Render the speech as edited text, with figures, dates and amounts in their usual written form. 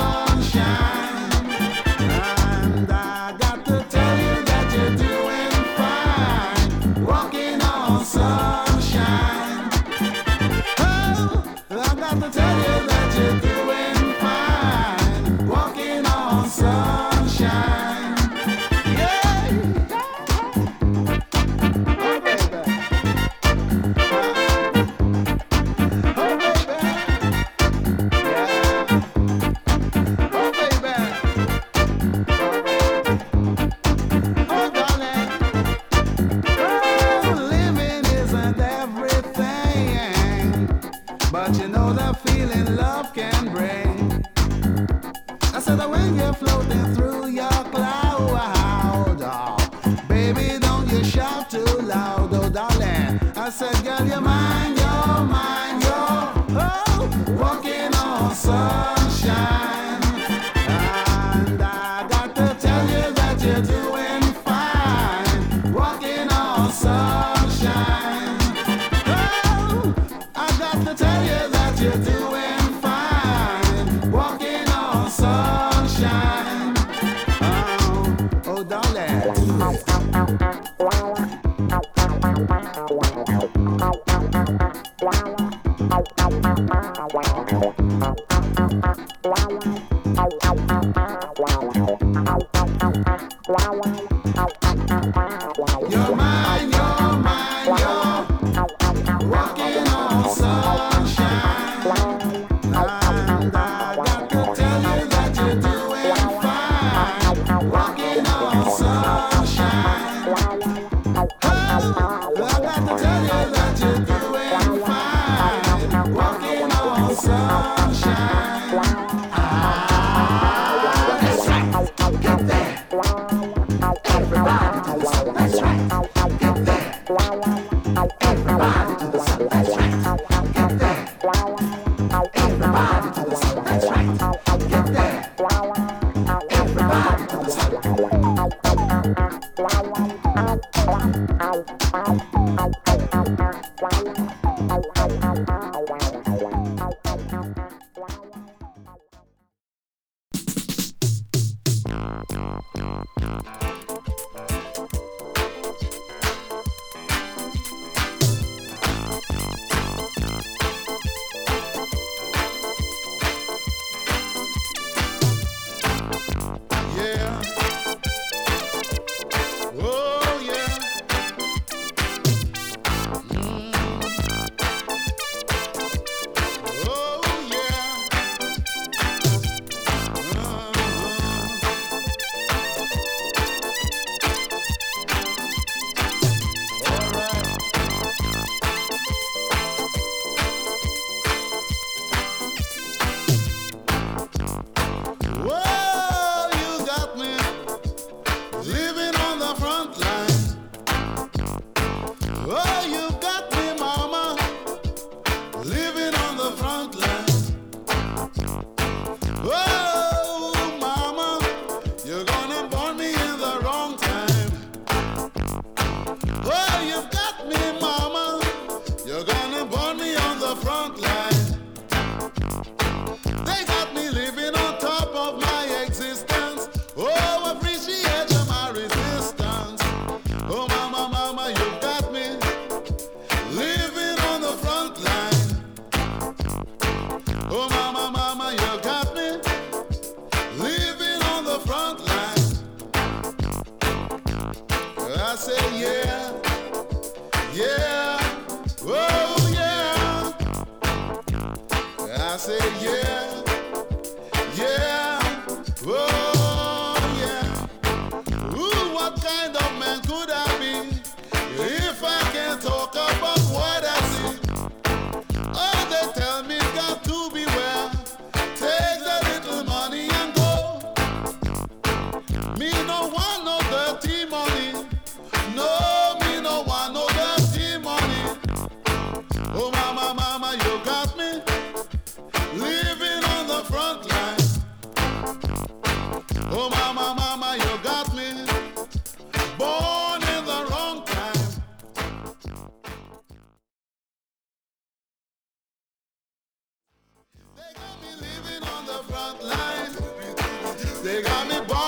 sunshine. And I got to tell you that you're doing fine, walking on sunshine. Oh, I got to tell you that you're doing fine, walking on sunshine. Yeah. Oh, baby. Oh, baby. Yeah. Oh, baby. Oh, darling. Oh, living isn't everything, but you know the feeling love can bring. I said that when you're floating through your cloud, oh, baby, don't you shout too loud, oh, darling. I said, girl, you're mine, oh, walking on sunshine. And I got to tell you that you're doing fine, walking on sunshine. Oh, I got to tell you that you're doing fine, walking on sunshine. Oh, darling. You're mine, you're walking on sunshine. And I got to tell you that you're doing fine, walking on sunshine. Oh, I got to tell you that you're doing fine, walking on sunshine. Ah, that's right, get there. Everybody to the sun, that's right, get there. Everybody to the sun, that's right, get there. Everybody to the sun, that's right, get there. Everybody to the yeah. Oh, yeah. Oh, yeah. They got me born.